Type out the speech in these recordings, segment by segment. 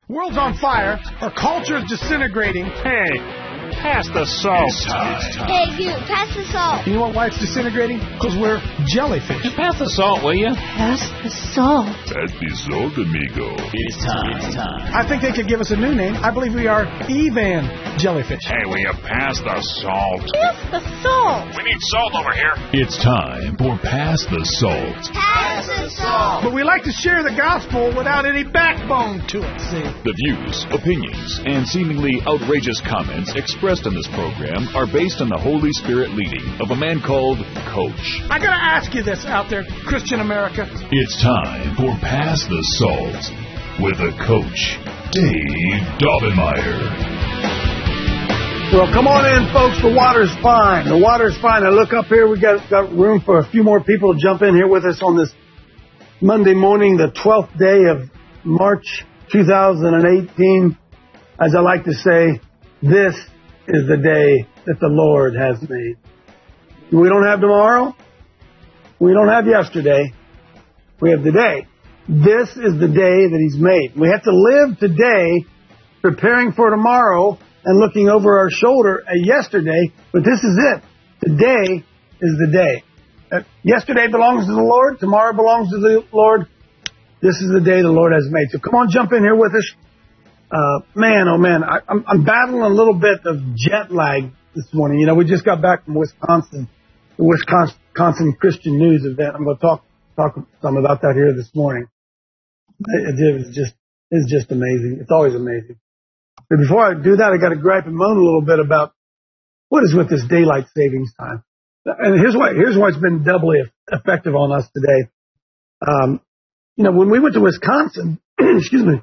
World's on fire. Our culture's disintegrating. Hey, pass the salt. Hey, you, pass the salt. You know why it's disintegrating? Because we're jellyfish. Pass the salt, will you? Pass the salt. Pass the salt, amigo. It's time. I think they could give us a new name. I believe we are Evan jellyfish. Hey, will you pass the salt? Pass the salt. We need salt over here. It's time for Pass the Salt. Pass the salt. But we like to share the gospel without any backbone to it, see? The views, opinions, and seemingly outrageous comments expressed in this program are based on the Holy Spirit leading of a man called Coach. I gotta ask you this out there, Christian America. It's time for Pass the Salt with the Coach, Dave Daubenmire. Well, come on in, folks. The water's fine. The water's fine. I look up here. We got room for a few more people to jump in here with us on this Monday morning, the 12th day of March 2018. As I like to say, this is the day that the Lord has made. We don't have tomorrow. We don't have yesterday. We have today. This is the day that He's made. We have to live today preparing for tomorrow and looking over our shoulder at yesterday, but this is it. Today is the day. Yesterday belongs to the Lord. Tomorrow belongs to the Lord. This is the day the Lord has made. So come on, jump in here with us. Man, oh man, I'm battling a little bit of jet lag this morning. You know, we just got back from Wisconsin, the Wisconsin Christian News event. I'm going to talk some about that here this morning. It's just amazing. It's always amazing. But before I do that, I got to gripe and moan a little bit about what is with this daylight savings time. And here's why it's been doubly effective on us today. You know, when we went to Wisconsin, excuse me,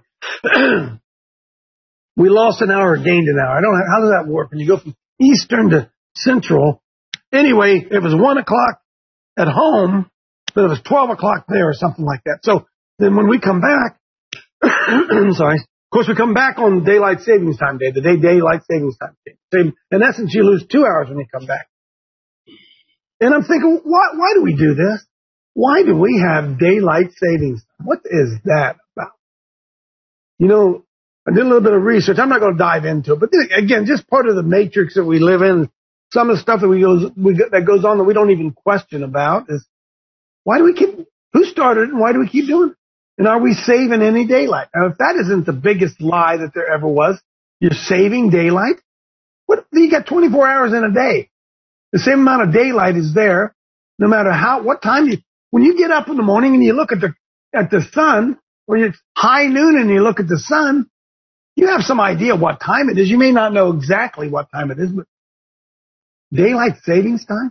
we lost an hour, gained an hour. I don't know, how does that work when you go from Eastern to Central? Anyway, it was 1 o'clock at home, but it was 12 o'clock there or something like that. So then when we come back, sorry. Of course, we come back on daylight savings time day, the daylight savings time day. In essence, you lose 2 hours when you come back. And I'm thinking, why do we do this? Why do we have daylight savings time? What is that about? You know, I did a little bit of research. I'm not going to dive into it, but again, just part of the matrix that we live in. Some of the stuff that goes on that we don't even question about is who started it and why do we keep doing it? And are we saving any daylight? Now, if that isn't the biggest lie that there ever was, you're saving daylight? You got 24 hours in a day. The same amount of daylight is there, no matter what time when you get up in the morning and you look at the sun, or it's high noon and you look at the sun, you have some idea what time it is. You may not know exactly what time it is, but daylight savings time?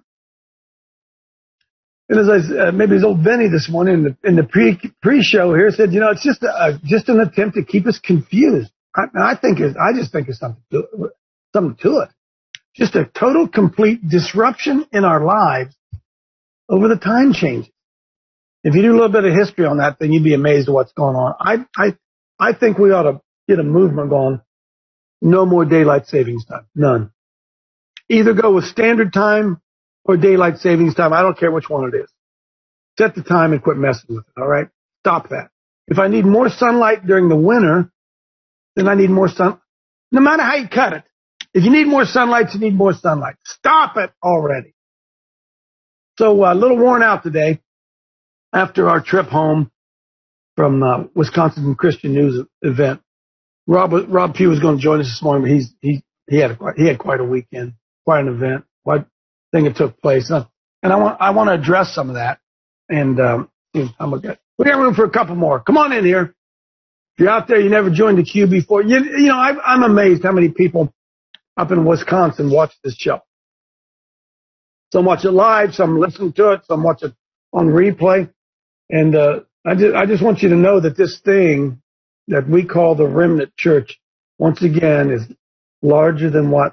And as maybe his old Benny this morning in the pre-show here said, you know, it's just an attempt to keep us confused. I just think it's something to it. Just a total, complete disruption in our lives over the time changes. If you do a little bit of history on that, then you'd be amazed at what's going on. I think we ought to get a movement going. No more daylight savings time. None. Either go with standard time or daylight savings time. I don't care which one it is. Set the time and quit messing with it, all right? Stop that. If I need more sunlight during the winter, then I need more sun. No matter how you cut it. If you need more sunlight, you need more sunlight. Stop it already. So a little worn out today after our trip home from Wisconsin Christian News event. Rob Pugh was going to join us this morning, but he had quite a weekend, quite an event, quite thing that took place, and I want to address some of that. And we got room for a couple more. Come on in here. If you're out there, you never joined the queue before. You know, I'm amazed how many people up in Wisconsin watch this show. Some watch it live, some listen to it, some watch it on replay. And I just want you to know that this thing that we call the Remnant Church, once again, is larger than what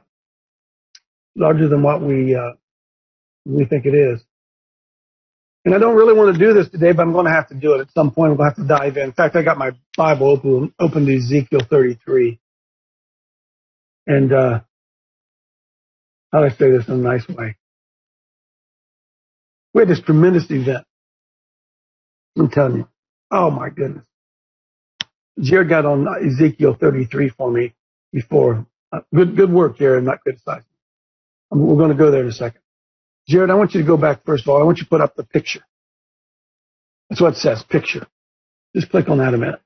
we think it is. And I don't really want to do this today, but I'm going to have to do it at some point. I'm going to have to dive in. In fact, I got my Bible open to Ezekiel 33. And how do I say this in a nice way? We had this tremendous event. I'm telling you. Oh, my goodness. Jared got on Ezekiel 33 for me before. Good work, Jared. I'm not criticizing. We're going to go there in a second. Jared, I want you to go back first of all. I want you to put up the picture. That's what it says, picture. Just click on that a minute.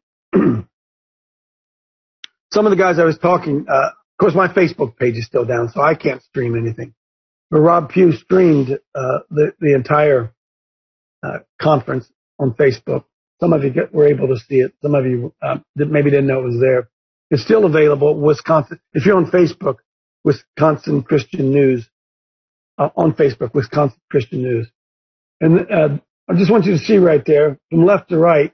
Some of the guys I was talking, of course, my Facebook page is still down, so I can't stream anything. But Rob Pugh streamed the entire conference on Facebook. Some of you were able to see it. Some of you maybe didn't know it was there. It's still available at Wisconsin. If you're on Facebook, Wisconsin Christian News, on Facebook, Wisconsin Christian News. And I just want you to see right there, from left to right,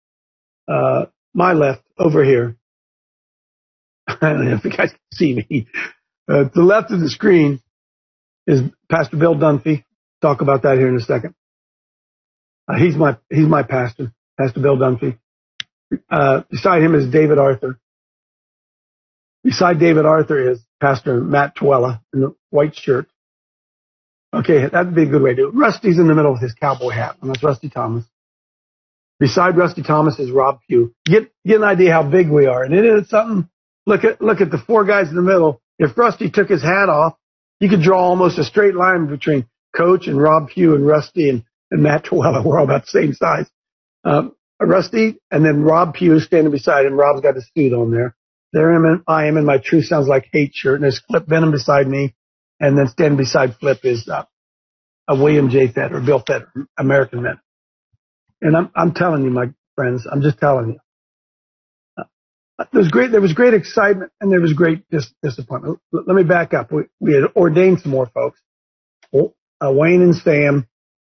my left, over here. I don't know if you guys can see me. To the left of the screen is Pastor Bill Dunphy. Talk about that here in a second. He's my pastor, Pastor Bill Dunphy. Beside him is David Arthur. Beside David Arthur is Pastor Matt Twella in the white shirt. Okay, that'd be a good way to do it. Rusty's in the middle with his cowboy hat, and that's Rusty Thomas. Beside Rusty Thomas is Rob Pugh. Get an idea how big we are, and it is something. Look at the four guys in the middle. If Rusty took his hat off, you could draw almost a straight line between Coach and Rob Pugh and Rusty and Matt Twella. We're all about the same size. Rusty and then Rob Pugh standing beside him. Rob's got his suit on there. I am in my Truth Sounds Like Hate shirt, and there's Flip Benham beside me. And then standing beside Flip is a William J. Fetter, Bill Fetter, American Men. And I'm telling you, my friends, I'm just telling you. There was great excitement, and there was great disappointment. Let me back up. We had ordained some more folks. Wayne and Sam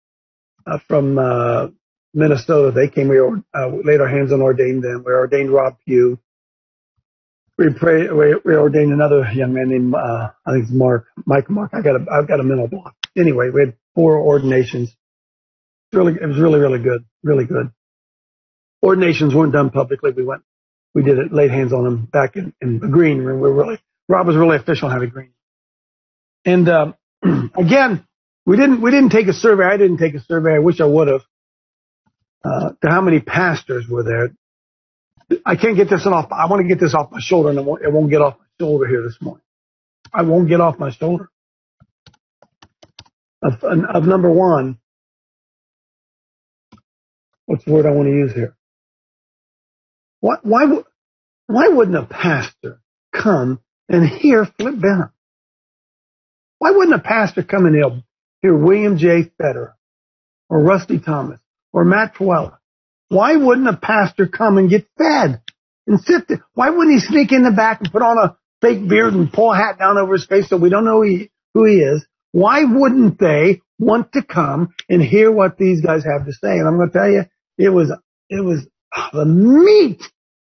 from Minnesota, they came. We laid our hands on ordained them. We ordained Rob Pugh. We ordained another young man named I think it's Mike Mark. I've got a mental block. Anyway, we had 4 ordinations. It was really good, really good. Ordinations weren't done publicly. We did it, laid hands on them back in the green room. Rob was really official and had a green. And again, we didn't take a survey. I didn't take a survey. I wish I would have. To how many pastors were there? I can't get this off. I want to get this off my shoulder, and it won't get off my shoulder here this morning. I won't get off my shoulder. Of number one, what's the word I want to use here? Why wouldn't a pastor come and hear Flip Benham? Why wouldn't a pastor come and hear William J. Fetter or Rusty Thomas or Matt Twella? Why wouldn't a pastor come and get fed and sit there? Why wouldn't he sneak in the back and put on a fake beard and pull a hat down over his face so we don't know who he is? Why wouldn't they want to come and hear what these guys have to say? And I'm going to tell you, it was the meat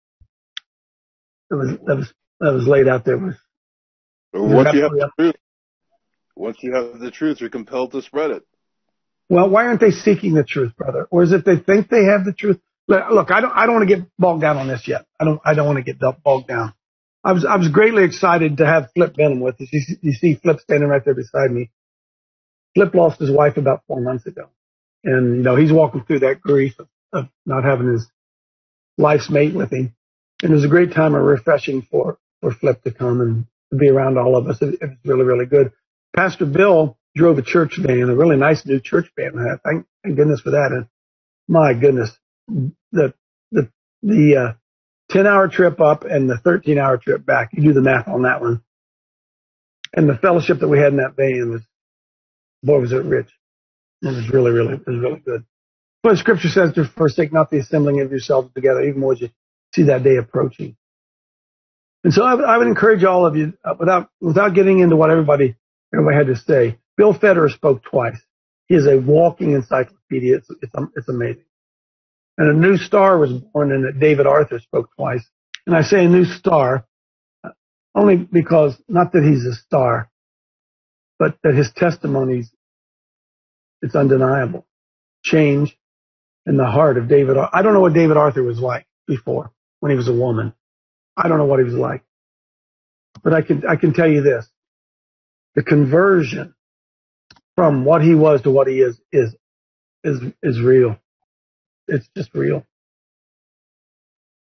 that was laid out there. Once you have the truth, you're compelled to spread it. Well, why aren't they seeking the truth, brother? Or is it they think they have the truth? Look, I don't want to get bogged down on this yet. I don't want to get bogged down. I was greatly excited to have Flip Benham with us. You see Flip standing right there beside me. Flip lost his wife about 4 months ago. And, he's walking through that grief of not having his life's mate with him. And it was a great time of refreshing for Flip to come and to be around all of us. It was really, really good. Pastor Bill drove a church van, a really nice new church van. Thank goodness for that. And my goodness, the 10-hour trip up and the 13-hour trip back. You do the math on that one. And the fellowship that we had in that van was it rich. It was really good. But Scripture says to forsake not the assembling of yourselves together, even more as you see that day approaching. And so I would encourage all of you, without getting into what everybody had to say. Bill Fetter spoke twice. He is a walking encyclopedia. It's amazing. And a new star was born, and David Arthur spoke twice. And I say a new star only because, not that he's a star, but that his testimonies, it's undeniable. Change in the heart of David. I don't know what David Arthur was like before when he was a woman. I don't know what he was like. But I can tell you this. The conversion from what he was to what he is real. It's just real.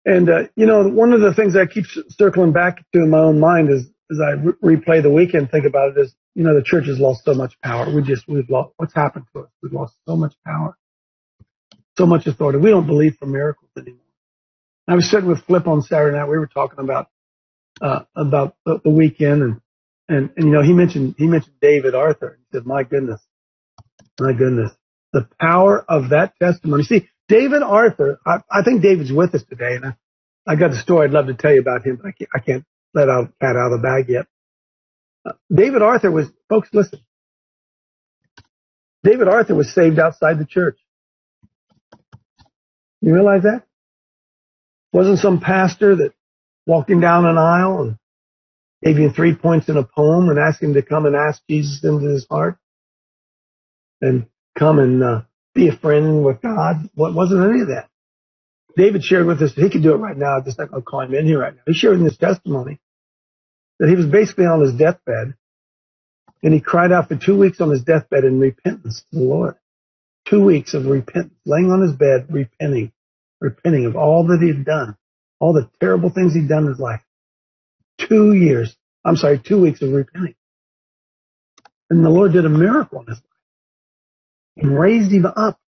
And, one of the things I keep circling back to in my own mind is, as I replay the weekend, think about it is, the church has lost so much power. We've lost, what's happened to us? We've lost so much power, so much authority. We don't believe for miracles anymore. I was sitting with Flip on Saturday night. We were talking about the weekend and he mentioned David Arthur. He said, my goodness, the power of that testimony. See, David Arthur, I think David's with us today, and I got a story I'd love to tell you about him, but I can't let the cat out of the bag yet. David Arthur was, folks, listen. David Arthur was saved outside the church. You realize that? Wasn't some pastor that walked him down an aisle and gave him 3 points in a poem and asked him to come and ask Jesus into his heart and come and be a friend with God. Wasn't any of that. David shared with us, he could do it right now, I'm just not going to call him in here right now. He shared in his testimony that he was basically on his deathbed, and he cried out for 2 weeks on his deathbed in repentance to the Lord. 2 weeks of repentance, laying on his bed, repenting of all that he had done, all the terrible things he'd done in his life. 2 weeks of repenting. And the Lord did a miracle in his life and raised him up.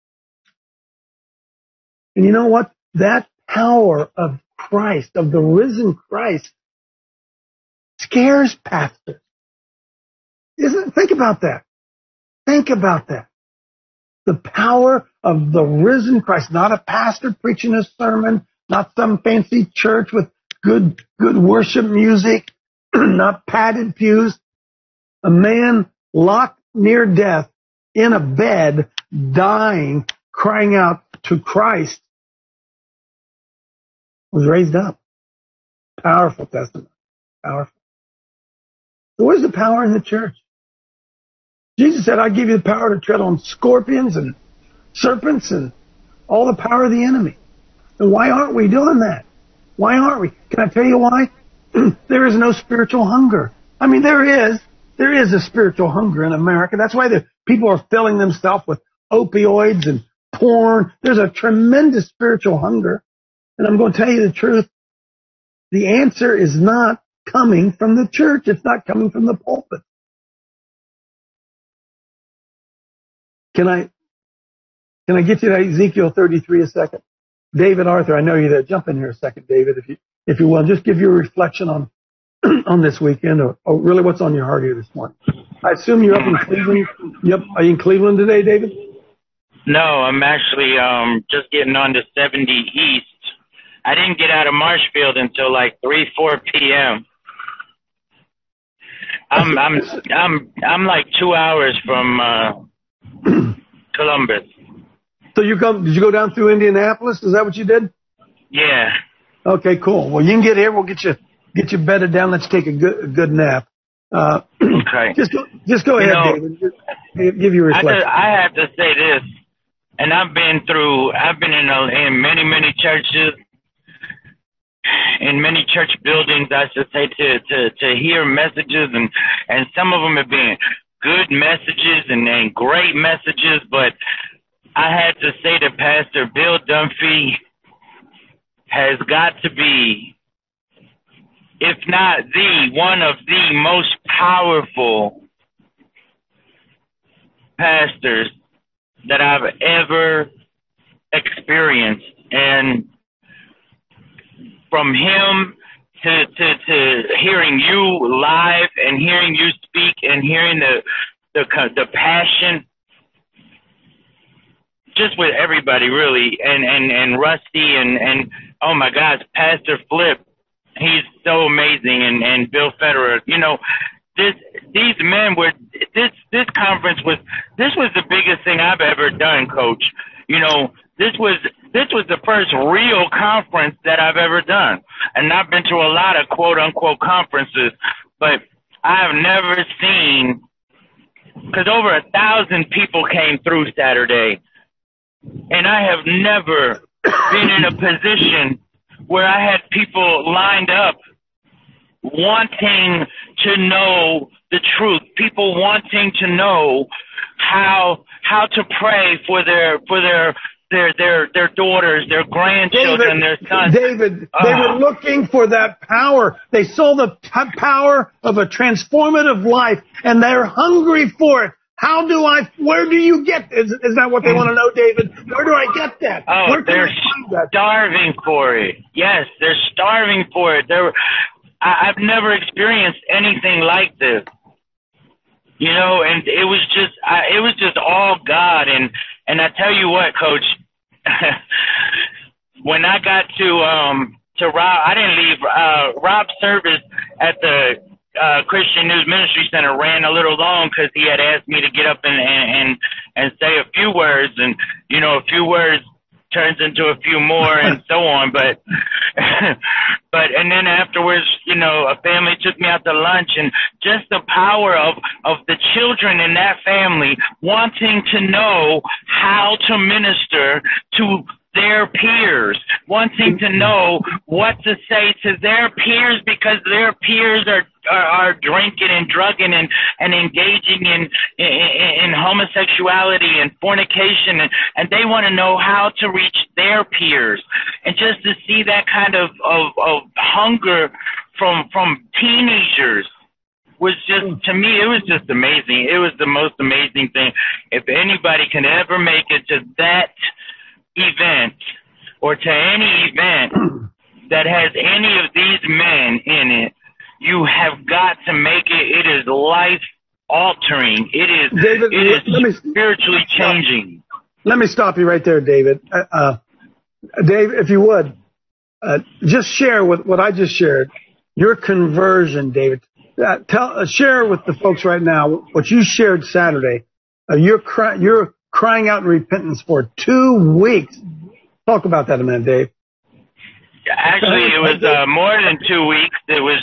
And you know what? That power of Christ, of the risen Christ, scares pastors. Think about that. Think about that. The power of the risen Christ, not a pastor preaching a sermon, not some fancy church with good worship music, not padded pews. A man locked near death in a bed, dying, crying out to Christ, was raised up. Powerful testimony. Powerful. So where's the power in the church? Jesus said, I give you the power to tread on scorpions and serpents and all the power of the enemy. And why aren't we doing that? Why aren't we? Can I tell you why? There is no spiritual hunger. I mean, there is a spiritual hunger in America. That's why the people are filling themselves with opioids and porn. There's a tremendous spiritual hunger. And I'm going to tell you the truth. The answer is not coming from the church. It's not coming from the pulpit. Can I get you to Ezekiel 33 a second? David Arthur, I know you're there. Jump in here a second, David, if you will. Just give your reflection on on this weekend, or really what's on your heart here this morning. I assume you're up in Cleveland. Yep. Are you in Cleveland today, David? No, I'm actually just getting on to 70 East. I didn't get out of Marshfield until like 3-4 p.m. I'm like 2 hours from Columbus. So did you go down through Indianapolis? Is that what you did? Yeah. Okay, cool. Well, you can get here. We'll get you bedded down. Let's take a good nap. Okay. Just go ahead, David. Give your reflection. I have to say this, and I've been in many churches, in many church buildings, I should say, to hear messages, and some of them have been good messages and great messages, but I had to say that Pastor Bill Dunphy has got to be, if not one of the most powerful pastors that I've ever experienced. And from him to hearing you live and hearing you speak and hearing the passion, just with everybody really, and Rusty and oh my gosh, Pastor Flip, he's so amazing, and Bill Federer, these men were, this conference was the biggest thing I've ever done, Coach. This was the first real conference that I've ever done. And I've been to a lot of quote unquote conferences, but I've never seen, because over 1,000 people came through Saturday, and I have never been in a position where I had people lined up wanting to know the truth, people wanting to know how to pray for their their daughters, their grandchildren, their sons. David, they were looking for that power. They saw the power of a transformative life, and they're hungry for it. Where do you get, is that what they want to know, David? Where do I get that? Oh, they're starving for it. Yes, they're starving for it. I've never experienced anything like this. You know, and it was just all God. And I tell you what, Coach, when I got to Rob, I didn't leave. Rob's service at the Christian News Ministry Center ran a little long because he had asked me to get up and say a few words, and you know, a few words turns into a few more and so on. But and then afterwards, you know, a family took me out to lunch, and just the power of the children in that family wanting to know how to minister to their peers, wanting to know what to say to their peers because their peers are drinking and drugging and engaging in homosexuality and fornication, and they want to know how to reach their peers. And just to see that kind of hunger from teenagers was just, to me, it was just amazing. It was the most amazing thing. If anybody can ever make it to that event or to any event that has any of these men in it, you have got to make it. It is life altering. It is, David, it is spiritually changing. Let me stop you right there, David. Dave, if you would, just share with what I just shared, your conversion, David. Share with the folks right now what you shared Saturday. You're crying out in repentance for 2 weeks. Talk about that a minute, Dave. Actually, it was more than 2 weeks. It was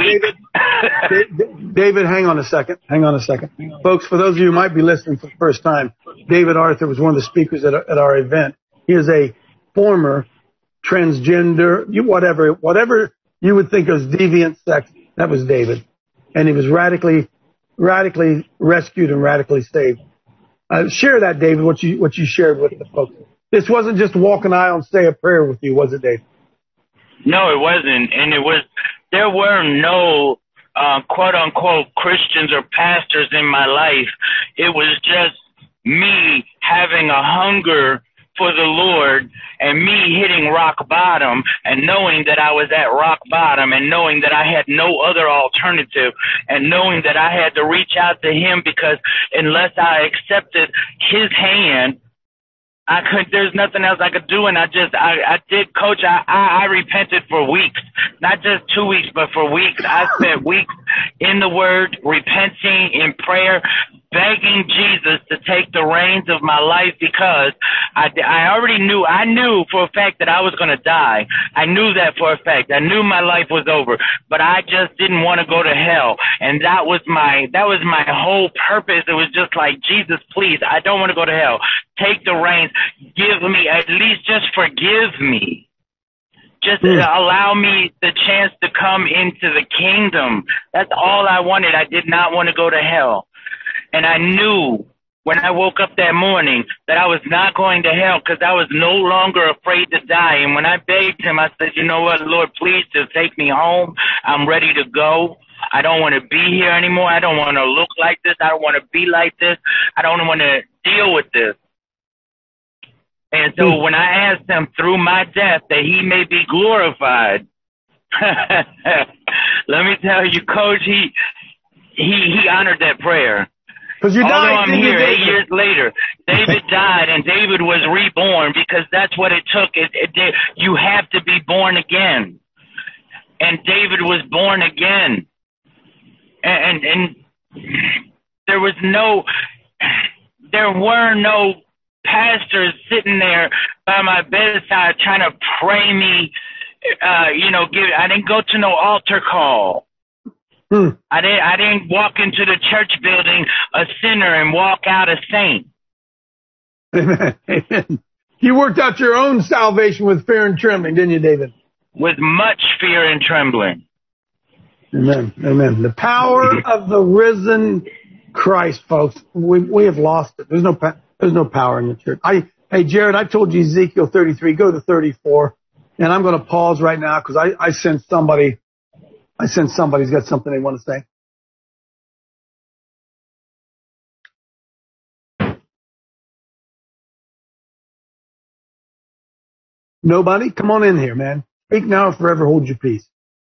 just weeks. David, hang on a second. Folks, for those of you who might be listening for the first time, David Arthur was one of the speakers at our event. He is a former transgender, whatever you would think of as deviant sex. That was David. And he was radically rescued and radically saved. Share that, David, what you shared with the folks. This wasn't just walk an aisle and say a prayer with you, was it, Dave? No, it wasn't. And there were no quote unquote Christians or pastors in my life. It was just me having a hunger for the Lord and me hitting rock bottom and knowing that I was at rock bottom and knowing that I had no other alternative and knowing that I had to reach out to Him because unless I accepted His hand, there's nothing else I could do. And I did, Coach, I repented for weeks, not just 2 weeks, but for weeks. I spent weeks in the Word, repenting in prayer, begging Jesus to take the reins of my life because I knew for a fact that I was going to die. I knew that for a fact. I knew my life was over, but I just didn't want to go to hell. And that was my whole purpose. It was just like, Jesus, please, I don't want to go to hell. Take the reins. Give me, at least just forgive me. Just allow me the chance to come into the kingdom. That's all I wanted. I did not want to go to hell. And I knew when I woke up that morning that I was not going to hell because I was no longer afraid to die. And when I begged Him, I said, you know what, Lord, please just take me home. I'm ready to go. I don't want to be here anymore. I don't want to look like this. I don't want to be like this. I don't want to deal with this. And so when I asked Him through my death that He may be glorified, let me tell you, Coach, he honored that prayer. Although I'm here 8 years later, David died and David was reborn because that's what it took. You have to be born again. And David was born again. And there were no pastors sitting there by my bedside trying to pray me, I didn't go to no altar call. I didn't walk into the church building a sinner and walk out a saint. Amen. You worked out your own salvation with fear and trembling, didn't you, David? With much fear and trembling. Amen. Amen. The power of the risen Christ, folks. We have lost it. There's no power in the church. Hey, Jared, I told you Ezekiel 33, go to 34. And I'm going to pause right now because I sense somebody's got something they want to say. Nobody? Come on in here, man. Speak now or forever hold your peace.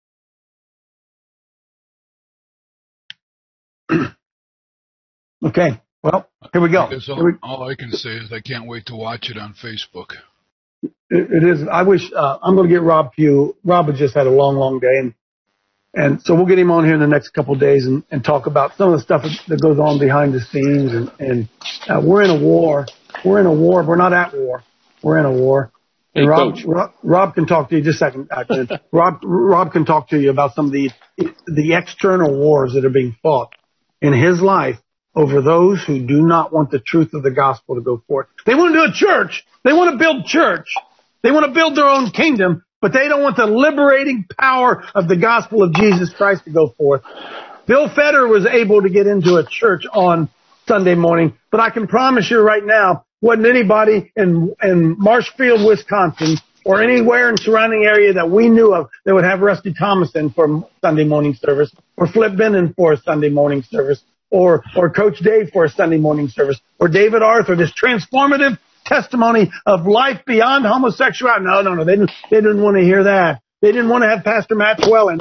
Okay. Well, here we go. All I can say is I can't wait to watch it on Facebook. It is. I wish I'm going to get Rob Pugh. Rob has just had a long day, and so we'll get him on here in the next couple of days and talk about some of the stuff that goes on behind the scenes. And we're in a war. We're in a war. We're not at war. We're in a war. Hey, and Coach. Rob can talk to you just a second. Rob can talk to you about some of the external wars that are being fought in his life over those who do not want the truth of the gospel to go forth. They want to do a church. They want to build church. They want to build their own kingdom, but they don't want the liberating power of the gospel of Jesus Christ to go forth. Bill Federer was able to get into a church on Sunday morning, but I can promise you right now, wasn't anybody in Marshfield, Wisconsin, or anywhere in surrounding area that we knew of that would have Rusty Thomas in for Sunday morning service, or Flip Bennon for a Sunday morning service, or Coach Dave for a Sunday morning service, or David Arthur, this transformative testimony of life beyond homosexuality. No. They didn't want to hear that. They didn't want to have Pastor Matt Swellen.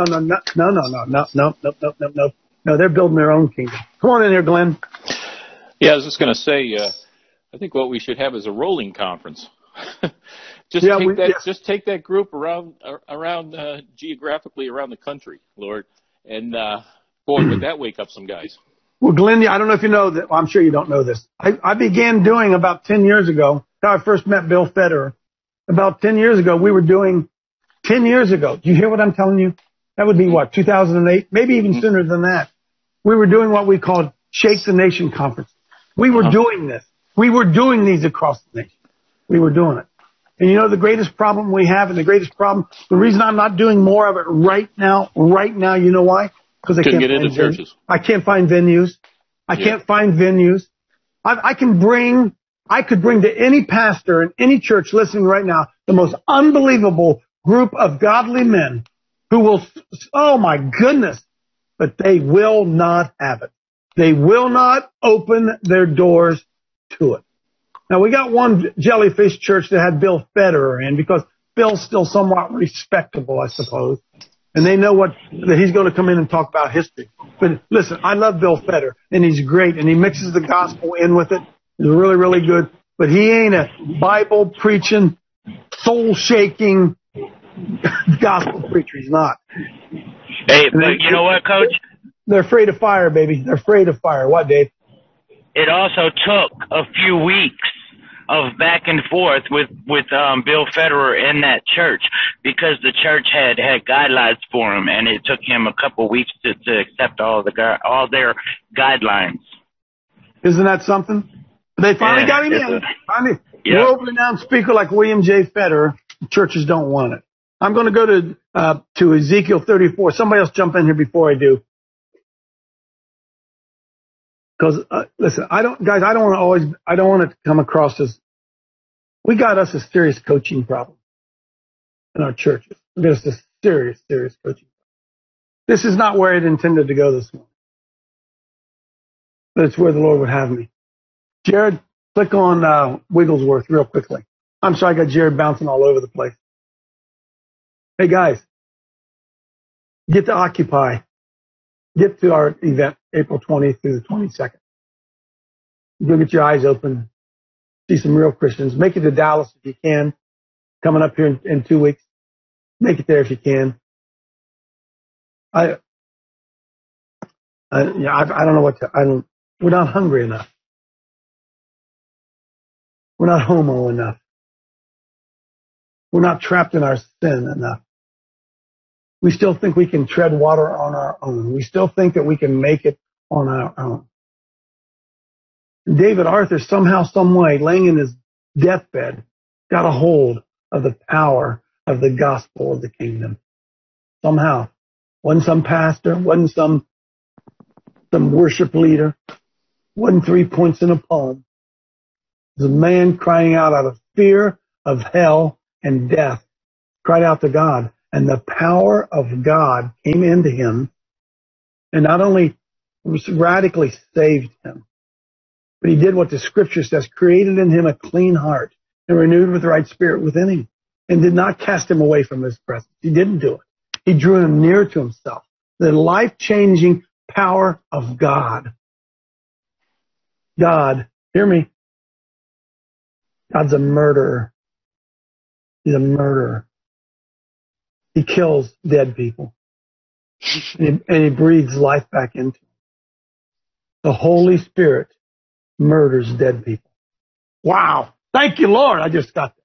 No. They're building their own kingdom. Come on in here, Glenn. Yeah, I was just going to say, I think what we should have is a rolling conference. Just take that group around geographically around the country, Lord, and boy, would that wake up some guys. Well, Glenn, I don't know if you know that. Well, I'm sure you don't know this. I began doing about 10 years ago, how I first met Bill Federer. About 10 years ago, we were doing 10 years ago. Do you hear what I'm telling you? That would be what, 2008? Maybe even sooner than that. We were doing what we called Shake the Nation Conference. We were doing this. We were doing these across the nation. We were doing it. And you know the greatest problem we have, and the reason I'm not doing more of it right now, you know why? Because I can't get into churches. I can't find venues. I can't find venues. I could bring to any pastor in any church listening right now the most unbelievable group of godly men who will, oh my goodness, but they will not have it. They will not open their doors to it. Now, we got one Jellyfish church that had Bill Federer in because Bill's still somewhat respectable, I suppose. And they know that he's going to come in and talk about history. But listen, I love Bill Federer, and he's great, and he mixes the gospel in with it. He's really, really good. But he ain't a Bible-preaching, soul-shaking gospel preacher. He's not. Hey, but you know what, Coach? They're afraid of fire, baby. They're afraid of fire. What, Dave? It also took a few weeks of back and forth with Bill Federer in that church because the church had guidelines for him, and it took him a couple weeks to accept all their guidelines. Isn't that something? They finally got him in. Finally, world-renowned speaker like William J. Federer. Churches don't want it. I'm going to go to Ezekiel 34. Somebody else jump in here before I do. Because listen, I don't want it to come across as we got us a serious coaching problem in our churches. We got us a serious coaching problem. This is not where it intended to go this morning, but it's where the Lord would have me. Jared, click on Wigglesworth real quickly. I'm sorry, I got Jared bouncing all over the place. Hey guys, get to Occupy. Get to our event, April 20th through the 22nd. Go get your eyes open. See some real Christians. Make it to Dallas if you can. Coming up here in 2 weeks. Make it there if you can. I don't know we're not hungry enough. We're not homo enough. We're not trapped in our sin enough. We still think we can tread water on our own. We still think that we can make it on our own. David Arthur, somehow, some way, laying in his deathbed, got a hold of the power of the gospel of the kingdom. Somehow. Wasn't some pastor, wasn't some worship leader, wasn't 3 points in a poem. It was a man crying out of fear of hell and death, cried out to God. And the power of God came into him and not only radically saved him, but he did what the scripture says, created in him a clean heart and renewed with the right spirit within him, and did not cast him away from his presence. He didn't do it. He drew him near to himself. The life-changing power of God. God, hear me. God's a murderer. He's a murderer. He kills dead people. And he breathes life back into them. The Holy Spirit murders dead people. Wow. Thank you, Lord. I just got that.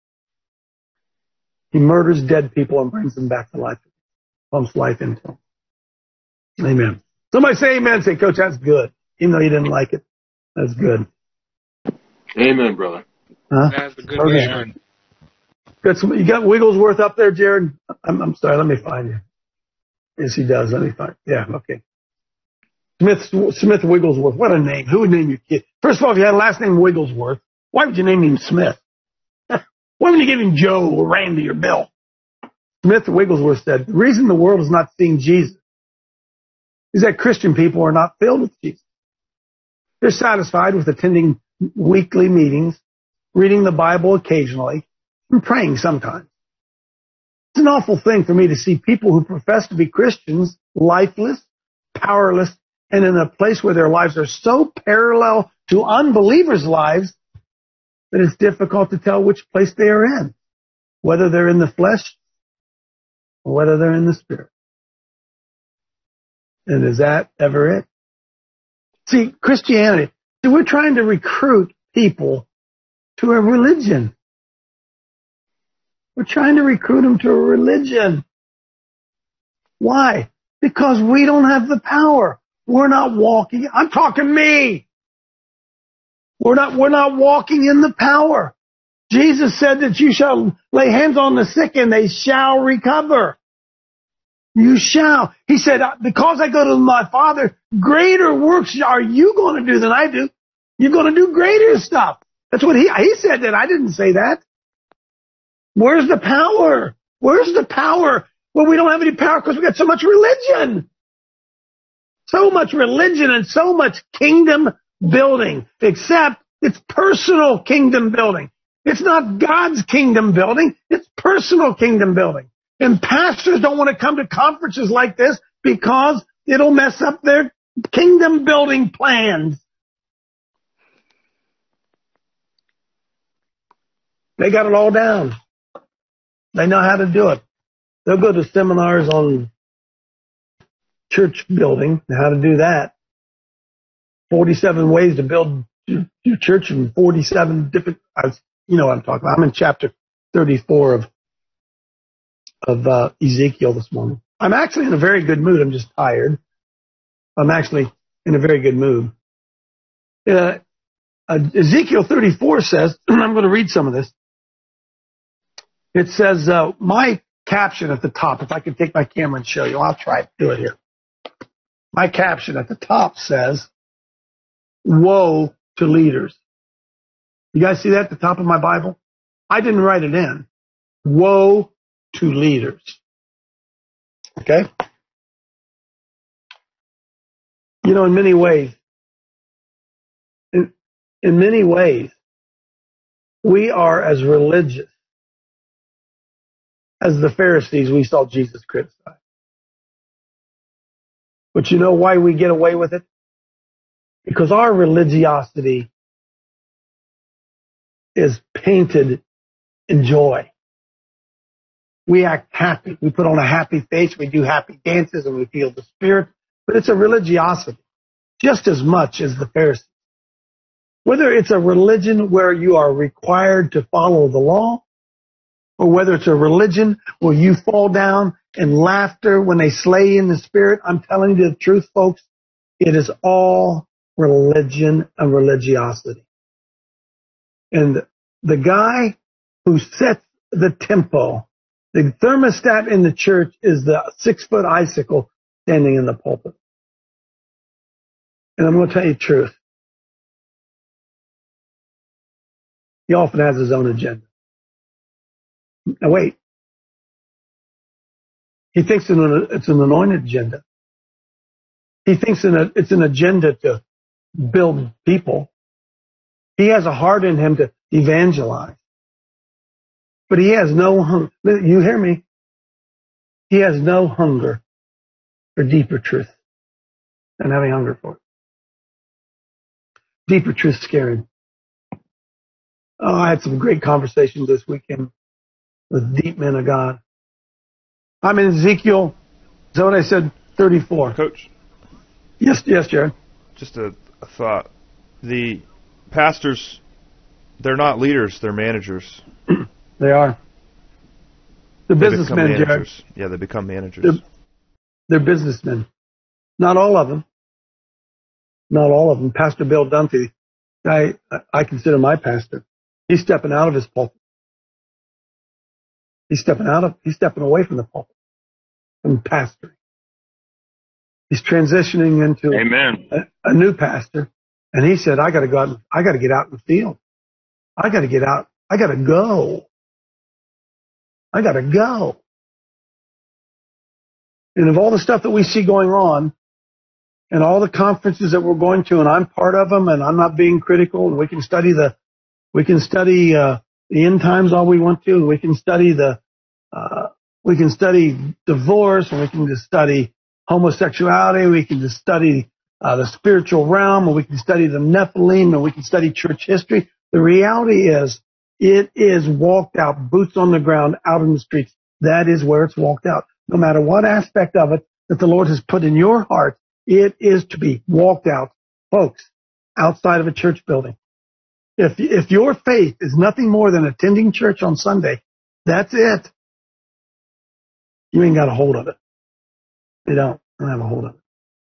He murders dead people and brings them back to life. Pumps life into them. Amen. Somebody say amen. Say, Coach, that's good. Even though you didn't like it, that's good. Amen, brother. Huh? That's a good Okay. man. You got Wigglesworth up there, Jared? I'm sorry. Let me find you. Yes, he does. Let me find. Yeah, okay. Smith Wigglesworth. What a name. Who would name your kid? First of all, if you had a last name Wigglesworth, why would you name him Smith? Why wouldn't you give him Joe or Randy or Bill? Smith Wigglesworth said, the reason the world is not seeing Jesus is that Christian people are not filled with Jesus. They're satisfied with attending weekly meetings, reading the Bible occasionally, and praying sometimes. It's an awful thing for me to see people who profess to be Christians lifeless, powerless, and in a place where their lives are so parallel to unbelievers' lives that it's difficult to tell which place they are in, whether they're in the flesh or whether they're in the spirit. And is that ever it? See, Christianity, we're trying to recruit people to a religion. We're trying to recruit them to a religion. Why? Because we don't have the power. We're not walking. I'm talking me. We're not walking in the power. Jesus said that you shall lay hands on the sick and they shall recover. You shall. He said, because I go to my Father, greater works are you going to do than I do. You're going to do greater stuff. That's what he said that. I didn't say that. Where's the power? Where's the power? Well, we don't have any power because we got so much religion. So much religion and so much kingdom building, except it's personal kingdom building. It's not God's kingdom building. It's personal kingdom building. And pastors don't want to come to conferences like this because it'll mess up their kingdom building plans. They got it all down. They know how to do it. They'll go to seminars on church building, how to do that. 47 ways to build your church in 47 different, you know what I'm talking about. I'm in chapter 34 of Ezekiel this morning. I'm actually in a very good mood. I'm just tired. I'm actually in a very good mood. Ezekiel 34 says, I'm going to read some of this. It says, my caption at the top, if I could take my camera and show you, I'll try to do it here. My caption at the top says, woe to leaders. You guys see that at the top of my Bible? I didn't write it in. Woe to leaders. Okay? You know, in many ways, we are as religious as the Pharisees we saw Jesus criticize. But you know why we get away with it? Because our religiosity is painted in joy. We act happy. We put on a happy face. We do happy dances and we feel the Spirit. But it's a religiosity just as much as the Pharisees. Whether it's a religion where you are required to follow the law, or whether it's a religion where you fall down in laughter when they slay you in the Spirit, I'm telling you the truth, folks, it is all religion and religiosity. And the guy who sets the tempo, the thermostat in the church is the 6-foot icicle standing in the pulpit. And I'm going to tell you the truth. He often has his own agenda. Now wait. He thinks it's an anointed agenda. He thinks it's an agenda to build people. He has a heart in him to evangelize. But he has no hunger. You hear me? He has no hunger for deeper truth and having hunger for it. Deeper truth scare him. Oh, I had some great conversations this weekend with deep men of God. I'm in Ezekiel, is that what I said? 34. Coach? Yes, Jared. Just a thought. The pastors, they're not leaders, they're managers. They are. They're businessmen, Jared. Yeah, they become managers. They're businessmen. Not all of them. Not all of them. Pastor Bill Dunphy, I consider my pastor. He's stepping out of his pulpit. He's stepping away from the pulpit, from pastoring. He's transitioning into a new pastor. And he said, I got to go out. I got to get out in the field. I got to get out. I got to go. I got to go. And of all the stuff that we see going on, and all the conferences that we're going to, and I'm part of them, and I'm not being critical, and we can study the end times all we want to, and we can study divorce, and we can just study homosexuality, we can just study the spiritual realm, and we can study the Nephilim, and we can study church history. The reality is, it is walked out, boots on the ground, out in the streets. That is where it's walked out. No matter what aspect of it that the Lord has put in your heart, it is to be walked out, folks, outside of a church building. If your faith is nothing more than attending church on Sunday, that's it. You ain't got a hold of it. You don't have a hold of it.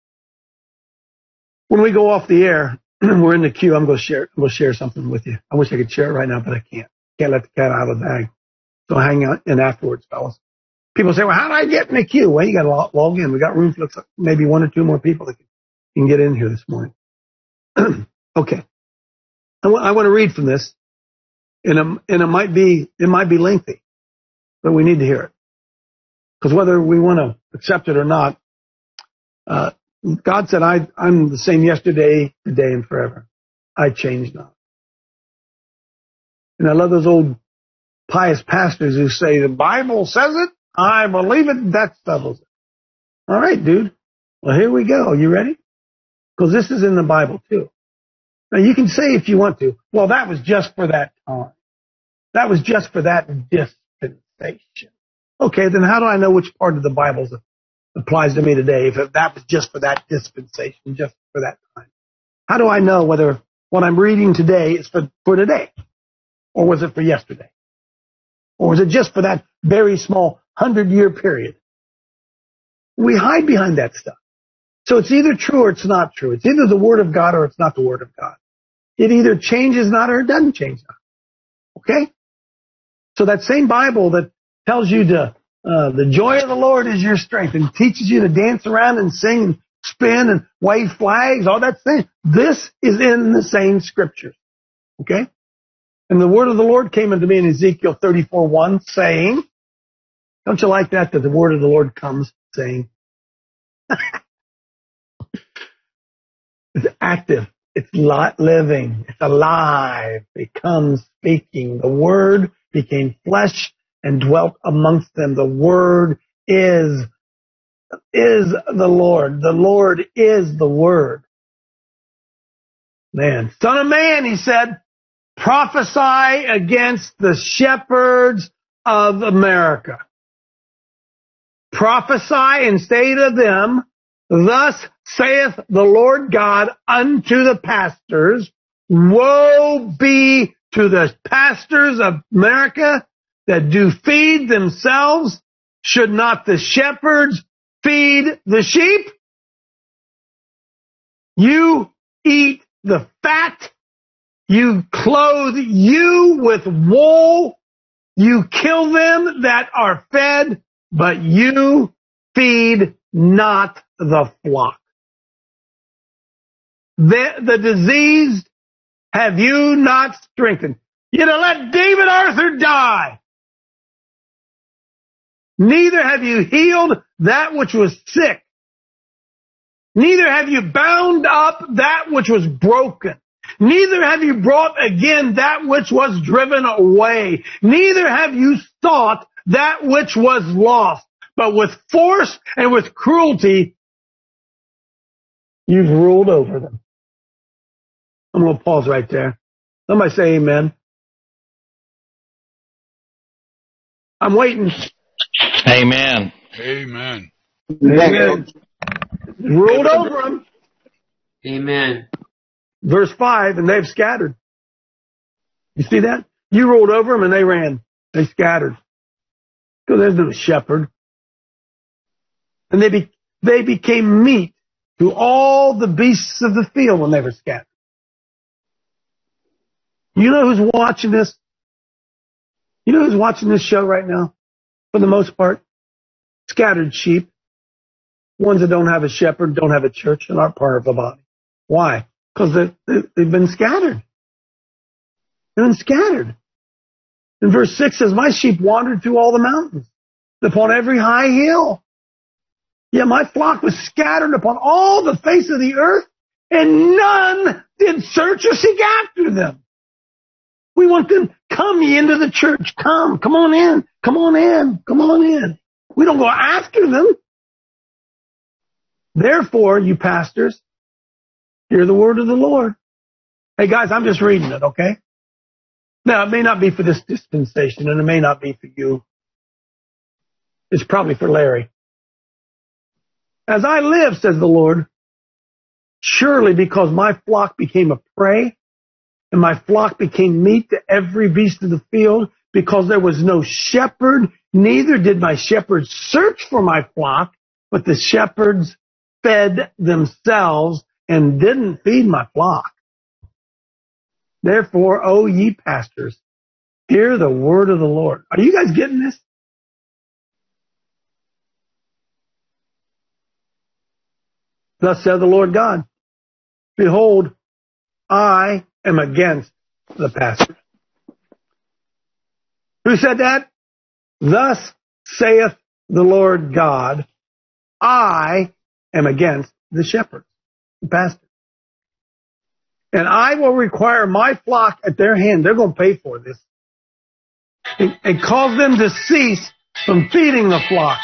When we go off the air, we're in the queue. I'm going to share something with you. I wish I could share it right now, but I can't. Can't let the cat out of the bag. So hang out in afterwards, fellas. People say, well, how do I get in the queue? Well, you got to log in. We got room for maybe one or two more people that can get in here this morning. Okay. I want to read from this, and it might be lengthy, but we need to hear it. Because whether we want to accept it or not, God said, I'm the same yesterday, today, and forever. I change not. And I love those old pious pastors who say, the Bible says it, I believe it, that settles it. All right, dude. Well, here we go. You ready? Because this is in the Bible, too. Now, you can say if you want to, well, that was just for that time. That was just for that dispensation. Okay, then how do I know which part of the Bible applies to me today if that was just for that dispensation, just for that time? How do I know whether what I'm reading today is for today? Or was it for yesterday? Or was it just for that very small 100-year period? We hide behind that stuff. So it's either true or it's not true. It's either the Word of God or it's not the Word of God. It either changes not or it doesn't change not. Okay? So that same Bible that tells you the joy of the Lord is your strength and teaches you to dance around and sing and spin and wave flags, all that thing. This is in the same scriptures. Okay? And the word of the Lord came unto me in Ezekiel 34:1 saying, don't you like that the word of the Lord comes saying? It's active. It's living. It's alive. It comes speaking. The word became flesh and dwelt amongst them. The word is the Lord. The Lord is the word. Man, son of man, he said, prophesy against the shepherds of America. Prophesy and say to them, thus saith the Lord God unto the pastors, woe be to the pastors of America that do feed themselves. Should not the shepherds feed the sheep? You eat the fat. You clothe you with wool. You kill them that are fed, but you feed not the flock. The diseased have you not strengthened. You'd have let David Arthur die. Neither have you healed that which was sick. Neither have you bound up that which was broken. Neither have you brought again that which was driven away. Neither have you sought that which was lost. But with force and with cruelty, you've ruled over them. I'm going to pause right there. Somebody say amen. I'm waiting. Amen. Amen. Amen. Ruled over them. Amen. Verse 5, and they've scattered. You see that? You ruled over them and they ran. They scattered. Because there's no shepherd. And they became meat to all the beasts of the field when they were scattered. You know who's watching this? You know who's watching this show right now? For the most part, scattered sheep. Ones that don't have a shepherd, don't have a church, and aren't part of the body. Why? Because they've been scattered. They've been scattered. And verse 6 says, my sheep wandered through all the mountains, upon every high hill. Yet my flock was scattered upon all the face of the earth, and none did search or seek after them. We want them, come ye into the church. Come on in. Come on in. Come on in. We don't go after them. Therefore, you pastors, hear the word of the Lord. Hey guys, I'm just reading it, okay? Now, it may not be for this dispensation, and it may not be for you. It's probably for Larry. As I live, says the Lord, surely because my flock became a prey, and my flock became meat to every beast of the field, because there was no shepherd, neither did my shepherds search for my flock, but the shepherds fed themselves and didn't feed my flock. Therefore, O ye pastors, hear the word of the Lord. Are you guys getting this? Thus said the Lord God, behold, I am against the pastors. Who said that? Thus saith the Lord God, I am against the shepherds, the pastors. And I will require my flock at their hand. They're going to pay for this. And cause them to cease from feeding the flock.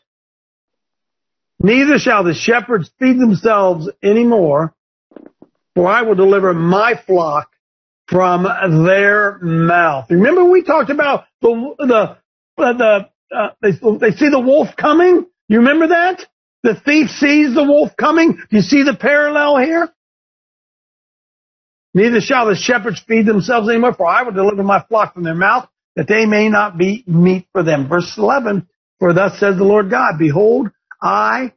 Neither shall the shepherds feed themselves anymore, for I will deliver my flock from their mouth. Remember we talked about they see the wolf coming? You remember that? The thief sees the wolf coming. Do you see the parallel here? Neither shall the shepherds feed themselves anymore, for I will deliver my flock from their mouth, that they may not be meat for them. Verse 11, for thus says the Lord God, behold, I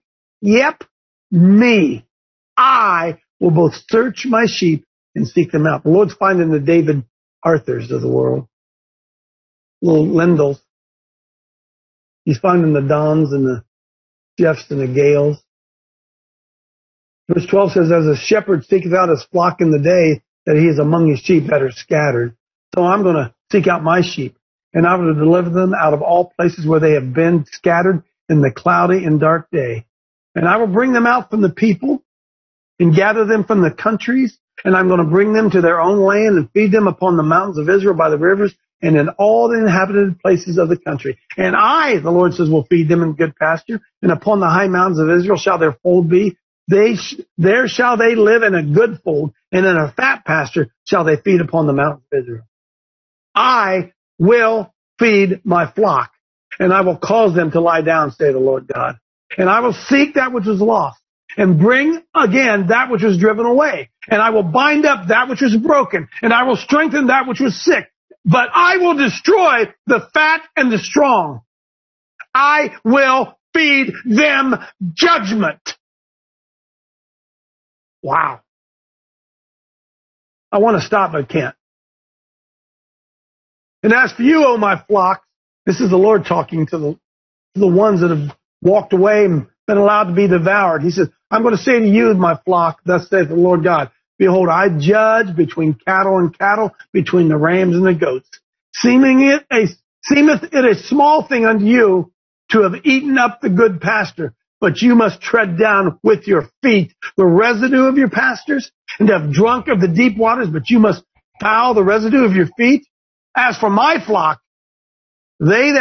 will both search my sheep and seek them out. The Lord's finding the David Arthurs of the world, little Lendals. He's finding the Dons and the Jeffs and the Gales. Verse 12 says, as a shepherd seeketh out his flock in the day that he is among his sheep that are scattered. So I'm going to seek out my sheep, and I will deliver them out of all places where they have been scattered in the cloudy and dark day. And I will bring them out from the people and gather them from the countries, and I'm going to bring them to their own land and feed them upon the mountains of Israel by the rivers and in all the inhabited places of the country. And I, the Lord says, will feed them in good pasture, and upon the high mountains of Israel shall their fold be. There shall they live in a good fold, and in a fat pasture shall they feed upon the mountains of Israel. I will feed my flock, and I will cause them to lie down, say the Lord God. And I will seek that which was lost, and bring again that which was driven away. And I will bind up that which was broken, and I will strengthen that which was sick. But I will destroy the fat and the strong. I will feed them judgment. Wow. I want to stop, but I can't. And as for you, O my flock, this is the Lord talking to the ones that have walked away and been allowed to be devoured. He says, I'm going to say to you, my flock, thus saith the Lord God, Behold, I judge between cattle and cattle, between the rams and the goats. Seemeth it a small thing unto you to have eaten up the good pasture, but you must tread down with your feet the residue of your pastures, and to have drunk of the deep waters, but you must foul the residue of your feet. As for my flock, they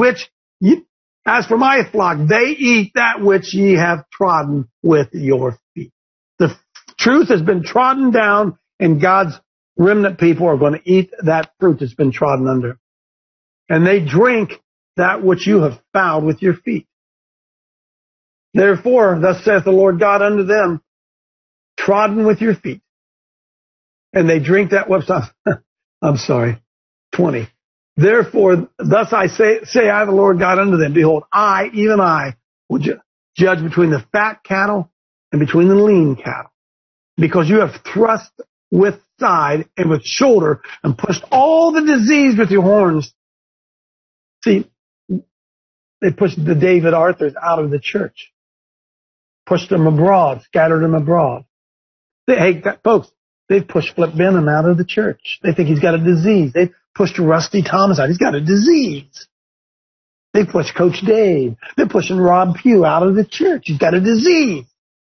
eat that which ye have trodden with your feet. The truth has been trodden down, and God's remnant people are going to eat that fruit that's been trodden under. And they drink that which you have fouled with your feet. Therefore, thus saith the Lord God unto them, trodden with your feet. And they drink that, I'm sorry, 20. Therefore, thus I say I the Lord God unto them, behold, I, even I, will judge between the fat cattle and between the lean cattle. Because you have thrust with side and with shoulder and pushed all the disease with your horns. See, they pushed the David Arthurs out of the church. Pushed them abroad, scattered them abroad. Folks, they've pushed Flip Benham out of the church. They think he's got a disease. They've pushed Rusty Thomas out. He's got a disease. They pushed Coach Dave. They're pushing Rob Pugh out of the church. He's got a disease.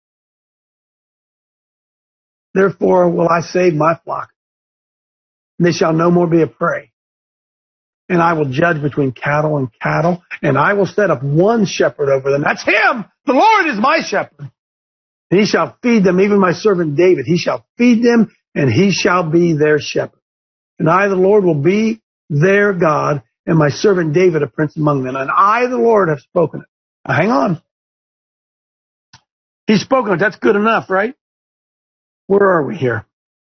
Therefore will I save my flock. They shall no more be a prey. And I will judge between cattle and cattle, and I will set up one shepherd over them. That's him. The Lord is my shepherd. And he shall feed them, even my servant David. He shall feed them, and he shall be their shepherd. And I, the Lord, will be their God, and my servant David a prince among them. And I, the Lord, have spoken it. Now, hang on. He's spoken it. That's good enough, right? Where are we here?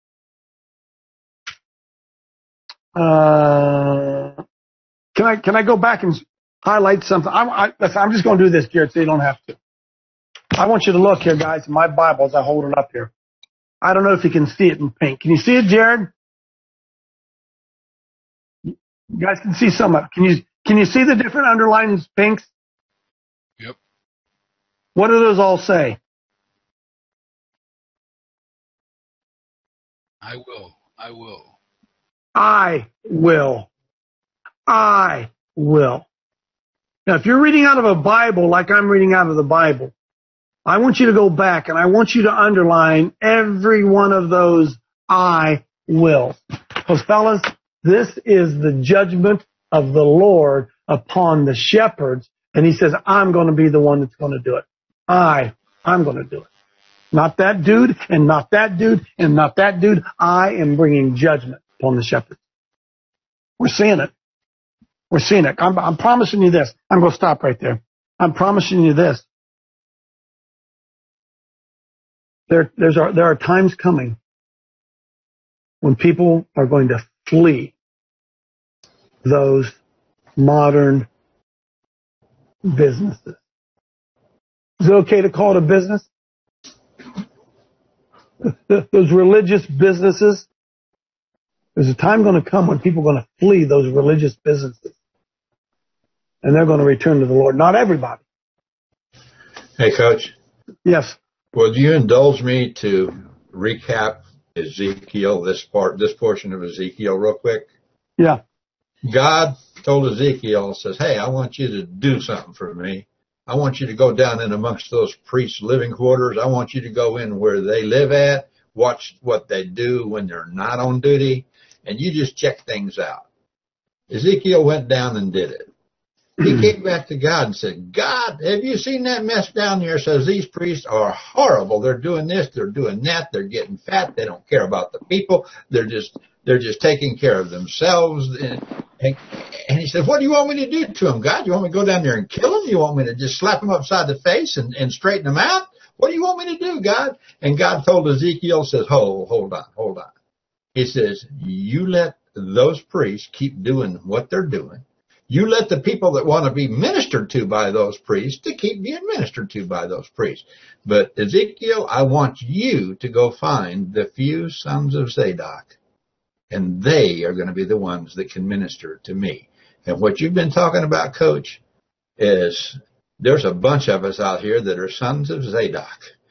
Can I go back and highlight something? I'm just going to do this, Jared, so you don't have to. I want you to look here, guys, in my Bible as I hold it up here. I don't know if you can see it in pink. Can you see it, Jared? You guys can see some of it. Can you see the different underlines, pinks? Yep. What do those all say? I will. I will. I will. I will. Now, if you're reading out of a Bible like I'm reading out of the Bible, I want you to go back and I want you to underline every one of those I will. Because, fellas, this is the judgment of the Lord upon the shepherds. And he says, I'm going to be the one that's going to do it. I'm going to do it. Not that dude, and not that dude, and not that dude. I am bringing judgment upon the shepherds. We're seeing it. We're seeing it. I'm promising you this. I'm going to stop right there. I'm promising you this. There are times coming when people are going to flee those modern businesses. Is it okay to call it a business? Those religious businesses. There's a time going to come when people are going to flee those religious businesses. And they're going to return to the Lord. Not everybody. Hey, Coach. Yes. Would you indulge me to recap Ezekiel, this portion of Ezekiel real quick? Yeah. God told Ezekiel, says, hey, I want you to do something for me. I want you to go down in amongst those priests' living quarters. I want you to go in where they live at, watch what they do when they're not on duty, and you just check things out. Ezekiel went down and did it. He came back to God and said, God, have you seen that mess down there? Says these priests are horrible. They're doing this, they're doing that, they're getting fat, they don't care about the people, they're just taking care of themselves. And he said, what do you want me to do to them, God? You want me to go down there and kill them? You want me to just slap them upside the face and straighten them out? What do you want me to do, God? And God told Ezekiel, says, hold on. He says, you let those priests keep doing what they're doing. You let the people that want to be ministered to by those priests to keep being ministered to by those priests. But Ezekiel, I want you to go find the few sons of Zadok, and they are going to be the ones that can minister to me. And what you've been talking about, Coach, is there's a bunch of us out here that are sons of Zadok.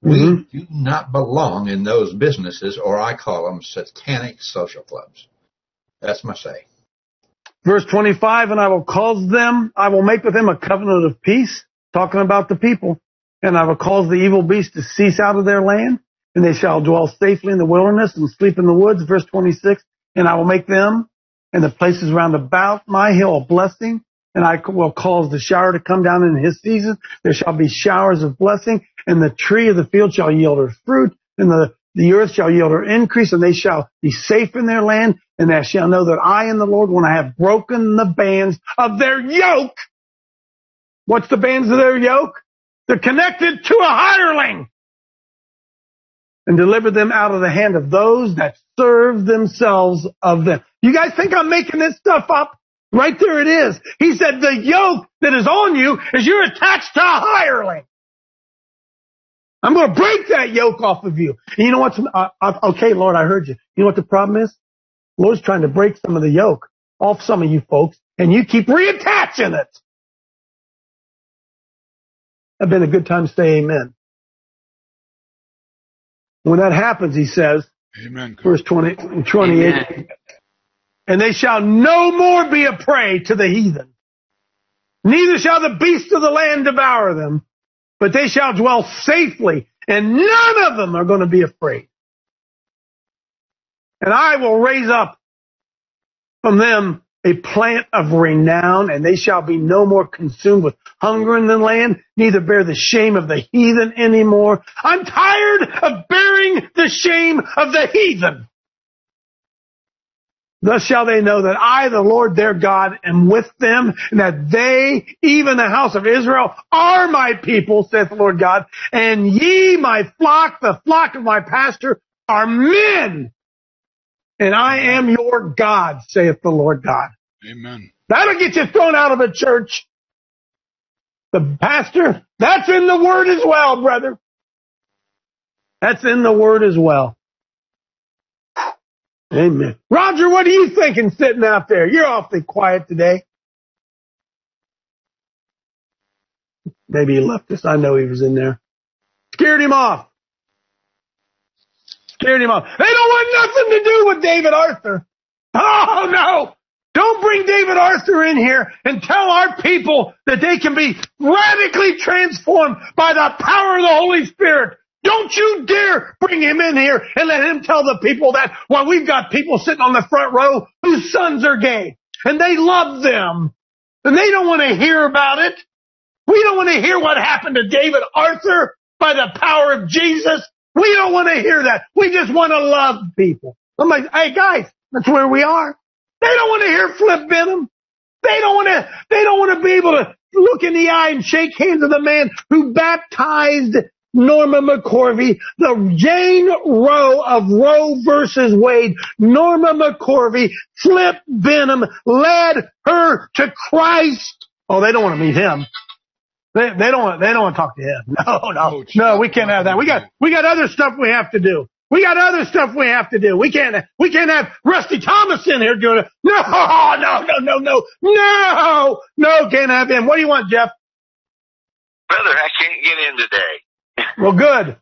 We do not belong in those businesses, or I call them satanic social clubs. That's my say. Verse 25, and I will make with them a covenant of peace, talking about the people, and I will cause the evil beast to cease out of their land, and they shall dwell safely in the wilderness and sleep in the woods. Verse 26, and I will make them and the places round about my hill a blessing, and I will cause the shower to come down in his season. There shall be showers of blessing, and the tree of the field shall yield her fruit, and the earth shall yield her increase, and they shall be safe in their land, and they shall know that I am the Lord when I have broken the bands of their yoke. What's the bands of their yoke? They're connected to a hireling. And delivered them out of the hand of those that serve themselves of them. You guys think I'm making this stuff up? Right there it is. He said the yoke that is on you is you're attached to a hireling. I'm going to break that yoke off of you. And you know what's, okay, Lord, I heard you. You know what the problem is? The Lord's trying to break some of the yoke off some of you folks, and you keep reattaching it. That'd been a good time to say amen. When that happens, he says, amen. Verse 28, amen. And they shall no more be a prey to the heathen. Neither shall the beasts of the land devour them, but they shall dwell safely, and none of them are going to be afraid. And I will raise up from them a plant of renown, and they shall be no more consumed with hunger in the land, neither bear the shame of the heathen anymore. I'm tired of bearing the shame of the heathen. Thus shall they know that I, the Lord their God, am with them, and that they, even the house of Israel, are my people, saith the Lord God, and ye, my flock, the flock of my pasture, are men. And I am your God, saith the Lord God. Amen. That'll get you thrown out of a church. The pastor, that's in the Word as well, brother. That's in the Word as well. Amen. Roger, what are you thinking sitting out there? You're awfully quiet today. Maybe he left us. I know he was in there. Scared him off. Scared him off. They don't want nothing to do with David Arthur. Oh, no. Don't bring David Arthur in here and tell our people that they can be radically transformed by the power of the Holy Spirit. Don't you dare bring him in here and let him tell the people that, well, we've got people sitting on the front row whose sons are gay, and they love them, and they don't want to hear about it. We don't want to hear what happened to David Arthur by the power of Jesus. We don't want to hear that. We just want to love people. I'm like, hey guys, that's where we are. They don't want to hear Flip Benham. They don't want to be able to look in the eye and shake hands with the man who baptized Norma McCorvey, the Jane Roe of Roe versus Wade. Norma McCorvey, Flip Benham led her to Christ. Oh, they don't want to meet him. They don't want to talk to him. No, we can't have that. We got other stuff we have to do. We can't have Rusty Thomas in here doing it. No, can't have him. What do you want, Jeff? Brother, I can't get in today. Well, good.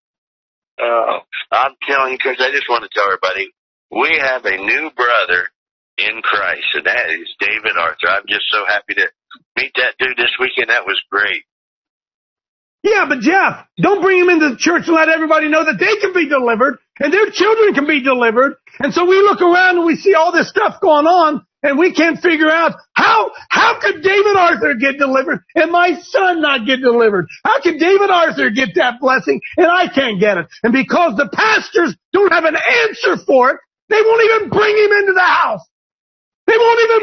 I'm telling you, because I just want to tell everybody, we have a new brother in Christ, and that is David Arthur. I'm just so happy to meet that dude this weekend. That was great. Yeah, but Jeff, don't bring him into the church and let everybody know that they can be delivered and their children can be delivered. And so we look around and we see all this stuff going on, and we can't figure out how could David Arthur get delivered and my son not get delivered? How could David Arthur get that blessing and I can't get it? And because the pastors don't have an answer for it, they won't even bring him into the house. You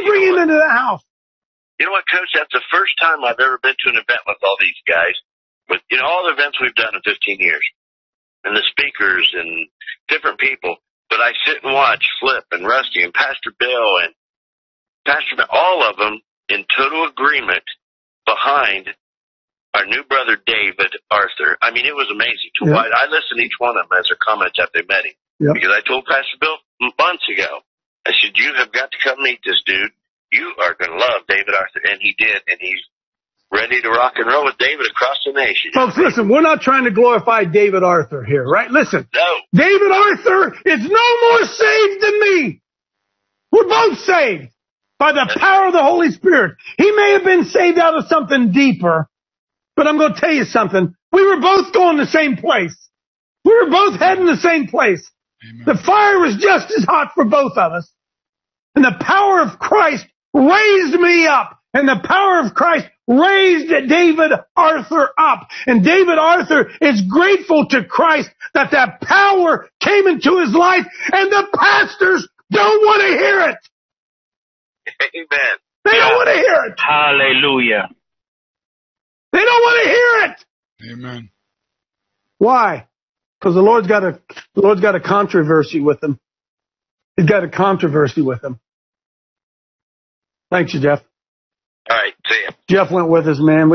know what, Coach? That's the first time I've ever been to an event with all these guys. With all the events we've done in 15 years, and the speakers and different people, but I sit and watch Flip and Rusty and Pastor Bill and all of them in total agreement behind our new brother David Arthur. I mean, it was amazing to watch. I listened to each one of them as their comments after they met him. Yep. Because I told Pastor Bill months ago, I said, you have got to come meet this dude. You are going to love David Arthur. And he did, and he's ready to rock and roll with David across the nation. Folks, listen, we're not trying to glorify David Arthur here, right? Listen. No. David Arthur is no more saved than me. We're both saved by the power of the Holy Spirit. He may have been saved out of something deeper, but I'm going to tell you something. We were both going the same place. We were both heading the same place. Amen. The fire was just as hot for both of us. And the power of Christ raised me up. And the power of Christ raised David Arthur up. And David Arthur is grateful to Christ that that power came into his life, and the pastors don't want to hear it. Amen. They don't want to hear it. Hallelujah. They don't want to hear it. Amen. Why? Because the Lord's got a controversy with them. He's got a controversy with them. Thanks, Jeff. All right, see ya. Jeff went with us, man.